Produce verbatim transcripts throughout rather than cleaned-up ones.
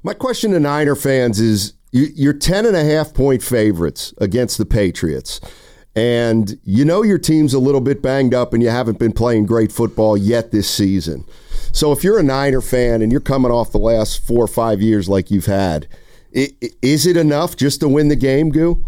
My question to Niner fans is, you, you're ten and a half point favorites against the Patriots. And you know your team's a little bit banged up and you haven't been playing great football yet this season. So if you're a Niner fan and you're coming off the last four or five years like you've had, is it enough just to win the game, Goo?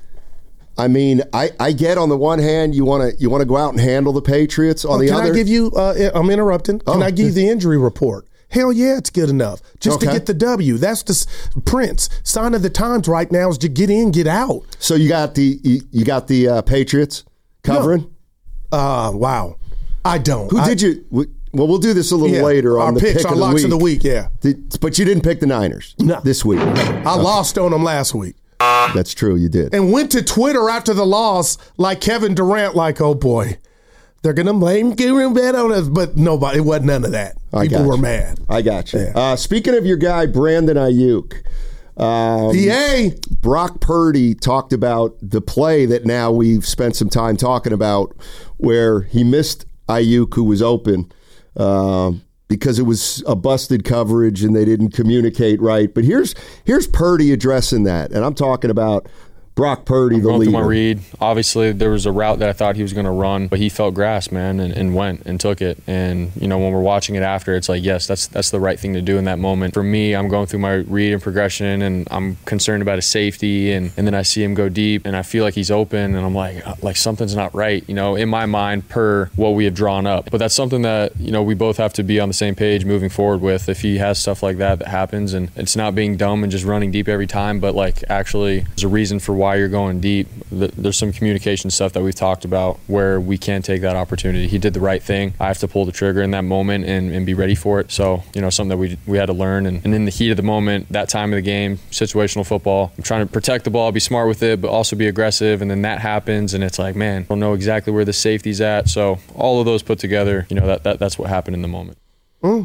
I mean, I, I get on the one hand you want to you want to go out and handle the Patriots. On oh, the can other, I give you? Uh, I'm interrupting. Can oh. I give you the injury report? Hell yeah, it's good enough just okay. to get the W. That's the Prince sign of the times right now is to get in, get out. So you got the you, you got the uh, Patriots covering. No. Uh, wow, I don't. Who I, did you? Well, we'll do this a little yeah, later on our the picks, pick our of the locks week. of the week. Yeah, the, but you didn't pick the Niners no. this week. I okay. lost on them last week. That's true, you did. And went to Twitter after the loss like Kevin Durant, like, oh boy, they're going to blame Guru Bet on us. But nobody, it wasn't none of that. I People were you. mad. I got you. Yeah. Uh, speaking of your guy, Brandon Ayuk, um, P A. Brock Purdy talked about the play that now we've spent some time talking about where he missed Ayuk, who was open. Um, because it was a busted coverage and they didn't communicate right. But here's here's Purdy addressing that. And I'm talking about Brock Purdy, I'm the going leader. Through my read. Obviously, there was a route that I thought he was going to run, but he felt grass, man, and, and went and took it. And, you know, when we're watching it after, it's like, yes, that's that's the right thing to do in that moment. For me, I'm going through my read and progression, and I'm concerned about his safety, and, and then I see him go deep, and I feel like he's open, and I'm like, like something's not right, you know, in my mind per what we have drawn up. But that's something that, you know, we both have to be on the same page moving forward with. If he has stuff like that that happens, and it's not being dumb and just running deep every time, but, like, actually there's a reason for why you're going deep. There's some communication stuff that we've talked about where we can't take that opportunity. He did the right thing. I have to pull the trigger in that moment and, and be ready for it. So, you know, something that we we had to learn. And, and in the heat of the moment, that time of the game, situational football, I'm trying to protect the ball, be smart with it, but also be aggressive. And then that happens, and it's like, man, I don't know exactly where the safety's at. So all of those put together, you know, that, that that's what happened in the moment. Mm.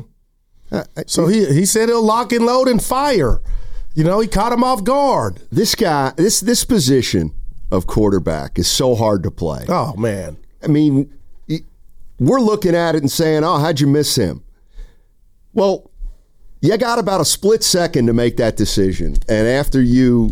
So he he said he'll lock and load and fire. You know, he caught him off guard. This guy, this this position of quarterback is so hard to play. Oh, man. I mean, we're looking at it and saying, oh, how'd you miss him? Well, you got about a split second to make that decision. And after you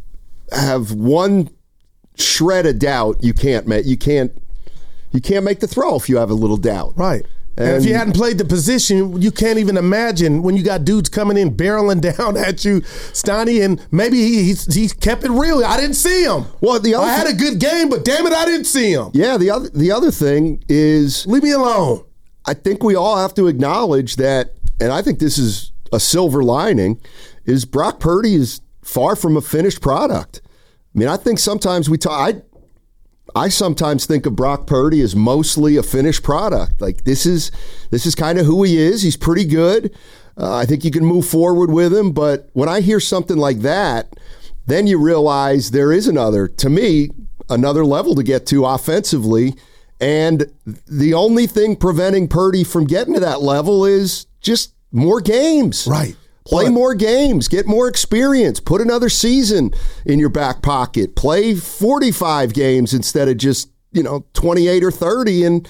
have one shred of doubt, you can't make you can't you can't make the throw if you have a little doubt. Right. And, And if you hadn't played the position, you can't even imagine when you got dudes coming in barreling down at you, Steiny, and maybe he he, he kept it real. I didn't see him. Well, the other I had a good game, but damn it, I didn't see him. Yeah, the other the other thing is, leave me alone. I think we all have to acknowledge that, and I think this is a silver lining, is Brock Purdy is far from a finished product. I mean, I think sometimes we talk. I, I sometimes think of Brock Purdy as mostly a finished product. Like this is this is kind of who he is. He's pretty good. Uh, I think you can move forward with him. But when I hear something like that, then you realize there is another, to me, another level to get to offensively. And the only thing preventing Purdy from getting to that level is just more games. Right. Play But, more games, get more experience, put another season in your back pocket, play forty-five games instead of just, you know, twenty-eight or thirty, and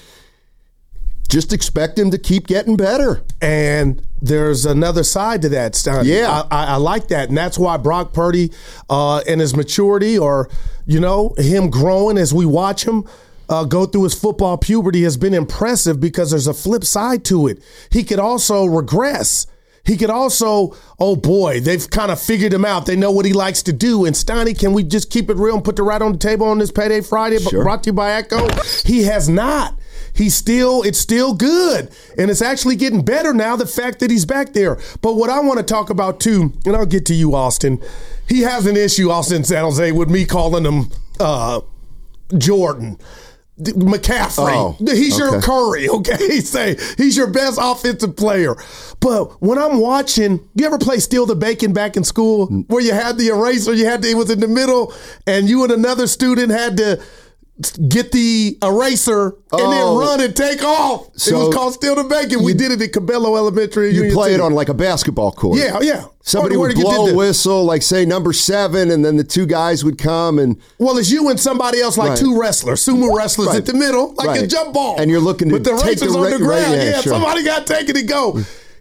just expect him to keep getting better. And there's another side to that, Stein. Yeah. I, I, I like that. And that's why Brock Purdy uh, and his maturity, or, you know, him growing as we watch him uh, go through his football puberty has been impressive, because there's a flip side to it. He could also regress. He could also, oh boy, they've kind of figured him out. They know what he likes to do. And Steiny, can we just keep it real and put the right on the table on this Payday Friday, Sure. brought to you by Echo? He has not. He's still, it's still good. And it's actually getting better now, the fact that he's back there. But what I want to talk about too, and I'll get to you, Austin. He has an issue, Austin San Jose, with me calling him uh, Jordan. McCaffrey. Oh, he's okay. your Curry, okay? Say he's your best offensive player. But when I'm watching, you ever play Steal the Bacon back in school, where you had the eraser, you had to, it was in the middle, and you and another student had to get the eraser and Oh. then run and take off. So it was called Steal the Bacon. We did it at Cabello Elementary. You Union play it City. on like a basketball court. Yeah, yeah. Somebody Where- would where you blow did a the- whistle, like say number seven, and then the two guys would come and Well, it's you and somebody else, like Right. two wrestlers, sumo wrestlers Right. at the middle, like Right. a jump ball. And you're looking to With the take racers the on ra- the ground. right, yeah, yeah, sure. somebody got to take it and go.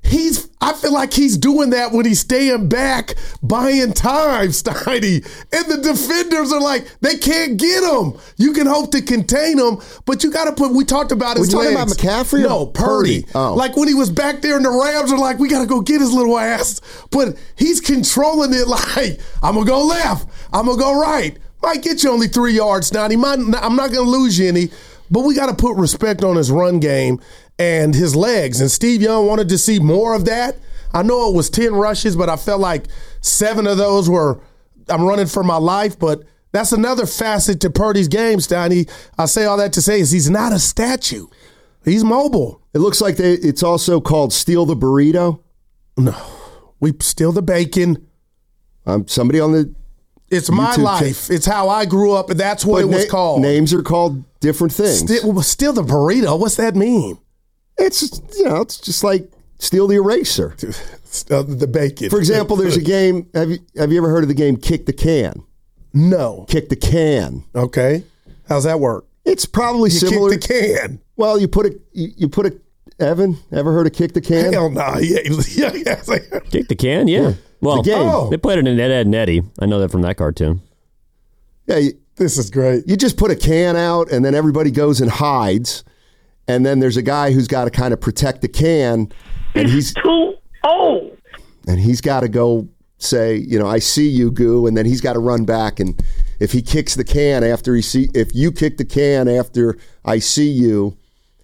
He's, I feel like he's doing that when he's staying back, buying time, Steiny. And the defenders are like, they can't get him. You can hope to contain him, but you got to put, we talked about his we talking legs. about McCaffrey? No, Purdy. Purdy. Oh. Like when he was back there and the Rams are like, we got to go get his little ass. But he's controlling it like, I'm going to go left. I'm going to go right. Might get you only three yards, Steiny. Might, I'm not going to lose you any, but we got to put respect on his run game and his legs. And Steve Young wanted to see more of that. I know it was ten rushes, but I felt like seven of those were, I'm running for my life. But that's another facet to Purdy's game, Steiny. I say all that to say is he's not a statue. He's mobile. It looks like they, it's also called steal the burrito. No, we steal the bacon. Um, somebody on the It's my YouTube life. cha- It's how I grew up, and that's what but it was na- called. Names are called different things. Steal, steal the burrito. What's that mean? It's, you know, it's just like steal the eraser. Uh, the bacon. For example, there's a game. Have you have you ever heard of the game Kick the Can? No. Kick the Can. Okay. How's that work? It's probably You similar. kick the can. Well, you put a you, you put a Evan. Ever heard of Kick the Can? Hell no. Yeah, yeah, yeah. Kick the can, yeah. Well, It's a game. Oh. they played it in Ed, Ed and Eddie. I know that from that cartoon. Yeah, you, This is great. you just put a can out, and then everybody goes and hides, and then there's a guy who's got to kind of protect the can, and he's too old. and he's got to go say, you know, I see you, Goo, and then he's got to run back, and if he kicks the can after he see, if you kick the can after I see you,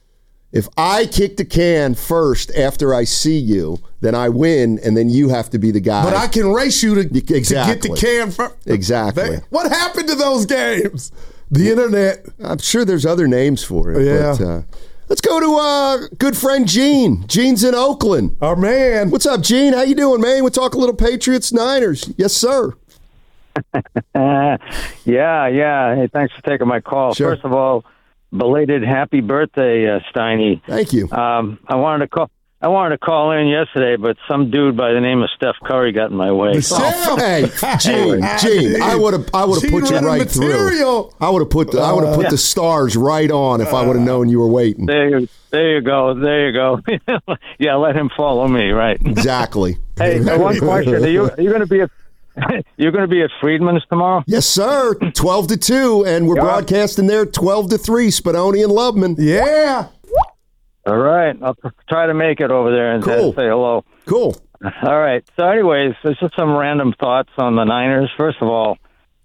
if I kick the can first after I see you, then I win, and then you have to be the guy. But I can race you to, to get Exactly. the can first. Exactly. What happened to those games? The internet. I'm sure there's other names for it. Yeah. But, uh, let's go to uh, good friend Gene. Gene's in Oakland. Our man. What's up, Gene? How you doing, man? We'll talk a little Patriots, Niners. Yes, sir. Uh, yeah, yeah. Hey, thanks for taking my call. Sure. First of all, belated happy birthday, uh, Steiny. Thank you. Um, I wanted to call. I wanted to call in yesterday, but some dude by the name of Steph Curry got in my way. Oh, hey, Gene, Gene, I would have, I would have Gene put you running right material. through. I would have put, the, I would have put Uh, the stars right on if I would have known you were waiting. There, you- there you go. There you go. Yeah, let him follow me. Right. Exactly. Hey, so one question: Are you are you going to be at you're going to be at Friedman's tomorrow? Yes, sir. Twelve to two, and we're Yeah. broadcasting there twelve to three. Spadoni and Lubman. Yeah. All right, I'll try to make it over there and uh, Cool. say hello. Cool. All right. So, anyways, there's just some random thoughts on the Niners. First of all,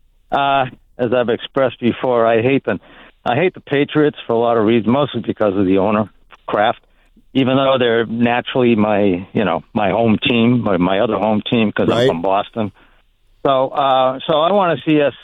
uh, as I've expressed before, I hate them. I hate the Patriots for a lot of reasons, mostly because of the owner, Kraft. Even though they're naturally my, you know, my home team, my, my other home team, because Right. I'm from Boston. So, uh, so I want to see us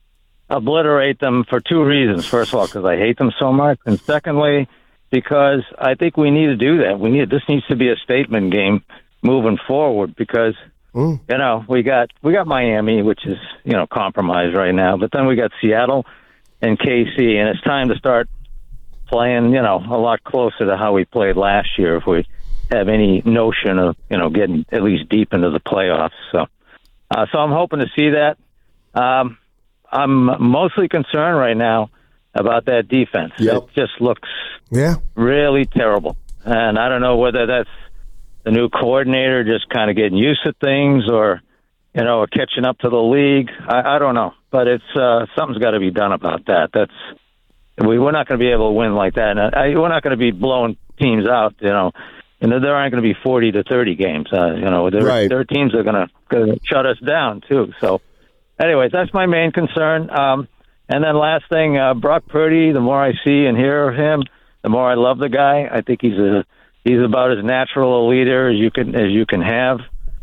obliterate them for two reasons. First of all, because I hate them so much, and secondly, because I think we need to do that. We need this needs to be a statement game moving forward because Mm. you know we got we got Miami, which is you know compromised right now, but then we got Seattle and K C, and it's time to start playing you know a lot closer to how we played last year if we have any notion of you know getting at least deep into the playoffs. So, uh, so I'm hoping to see that. Um, I'm mostly concerned right now about that defense. Yep. It just looks Yeah. really terrible. And I don't know whether that's the new coordinator just kind of getting used to things or, you know, catching up to the league. I, I don't know. But it's uh, something's got to be done about that. That's we, We're not going to be able to win like that. And I, we're not going to be blowing teams out, you know. And there aren't going to be forty to thirty games. Uh, you know, there, Right. there are teams that are going to shut us down, too. So, anyways, that's my main concern. Um And then last thing, uh, Brock Purdy, the more I see and hear of him, the more I love the guy. I think he's a he's about as natural a leader as you can as you can have.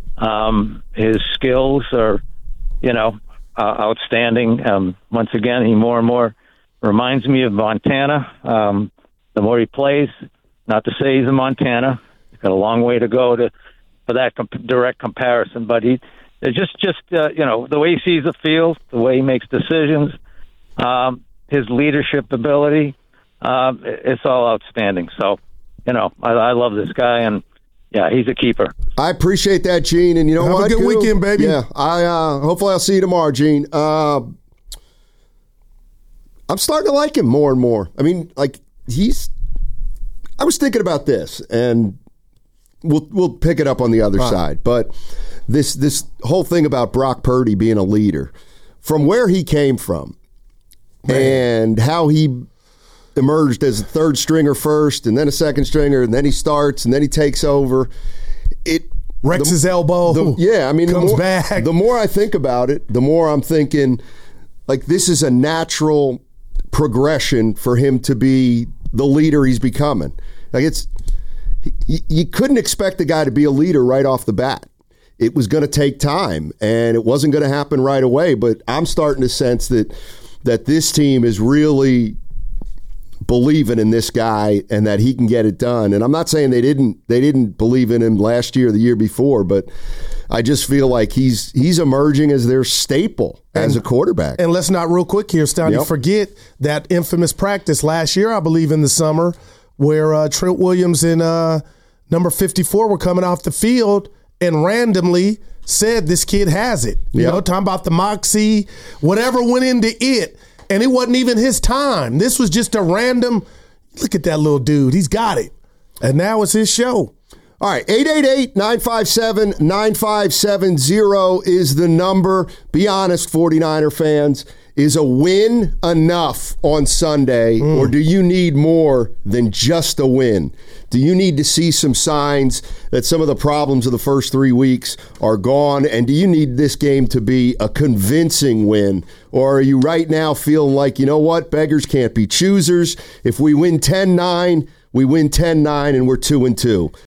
Um, his skills are, you know, uh, outstanding. Um, once again, he more and more reminds me of Montana. Um, the more he plays, not to say he's a Montana, he's got a long way to go to for that comp- direct comparison, but he it's just just uh, you know the way he sees the field, the way he makes decisions. Um, his leadership ability, um, it's all outstanding. So, you know, I, I love this guy, and yeah, he's a keeper. I appreciate that, Gene. And you know Have a what? good Goo? weekend, baby. Yeah. I uh, hopefully I'll see you tomorrow, Gene. Uh, I'm starting to like him more and more. I mean, like he's. I was thinking about this, and we'll we'll pick it up on the other Right. side. But this this whole thing about Brock Purdy being a leader, from where he came from, and how he emerged as a third stringer first, and then a second stringer, and then he starts, and then he takes over. It Rex the- his elbow. the- yeah, I mean, comes the more, back. the more I think about it, the more I'm thinking, like, this is a natural progression for him to be the leader he's becoming. Like, it's you, you couldn't expect the guy to be a leader right off the bat. It was going to take time, and it wasn't going to happen right away. But I'm starting to sense that that this team is really believing in this guy and that he can get it done. And I'm not saying they didn't they didn't believe in him last year or the year before, but I just feel like he's he's emerging as their staple as a quarterback. And let's not real quick here, Stoney, Yep. forget that infamous practice last year, I believe, in the summer, where uh, Trent Williams and uh, number fifty-four were coming off the field and randomly said this kid has it. You Yep. know, talking about the moxie, whatever went into it. And it wasn't even his time. This was just a random, look at that little dude. He's got it. And now it's his show. All right, eight eight eight, nine five seven, nine five seven zero is the number. Be honest, 49er fans. Is a win enough on Sunday, Mm. or do you need more than just a win? Do you need to see some signs that some of the problems of the first three weeks are gone? And do you need this game to be a convincing win? Or are you right now feeling like, you know what, beggars can't be choosers? If we win ten nine, we win ten nine and we're two and two.